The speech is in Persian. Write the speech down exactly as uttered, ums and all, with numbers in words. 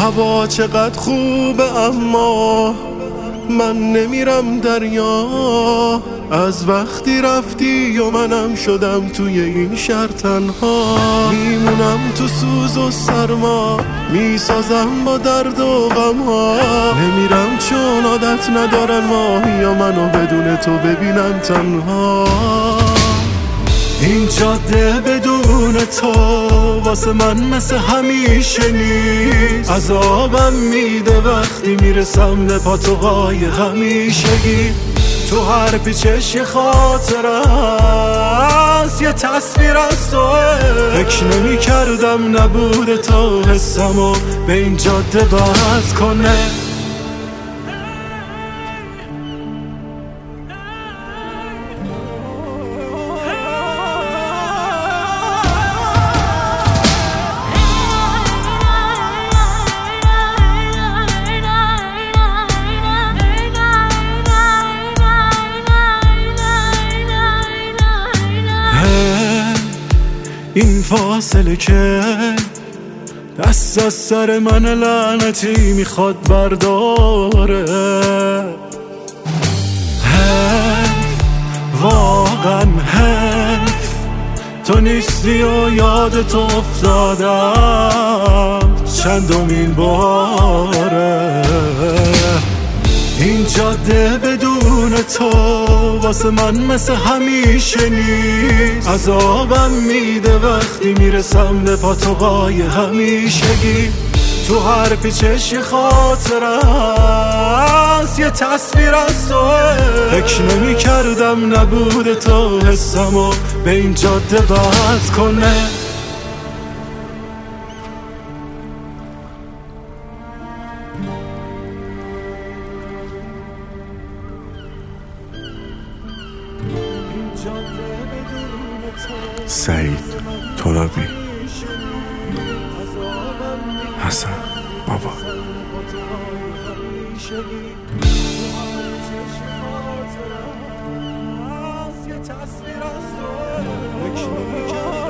هوا چقدر خوبه اما من نمیرم دریا. از وقتی رفتی و منم شدم توی این شهر تنها. میمونم تو سوز و سرما، میسازم با درد و غم ها. نمیرم چون عادت ندارن ماهی یا منو بدون تو ببینن تنها. این جاده بدون تو واسه من مثل همیشه نیست. عذابم میده وقتی میرسم به پاتوقای همیشگی. تو هر پیچش یه خاطره هست، یه تصویر از توه. فکر نمی کردم نبوده تا حسمو به این جاده بد کنه. این فاصله که دست از سر من لعنتی میخواد برداره. حیف، واقعا حیف تو نیستی و یاد تو افتادم چندمین باره. این جاده بدون تو واسه من مثل همیشه نیست. عذابم میده وقتی میرسم به پاتوقای همیشگی. تو هر پیچش یه خاطره هست، یه تصویر از توه. فکر نمی کردم نبوده تا حسمو به این جاده بد کنه. سعید ترابی، حسن بابا. فکر نمی کردم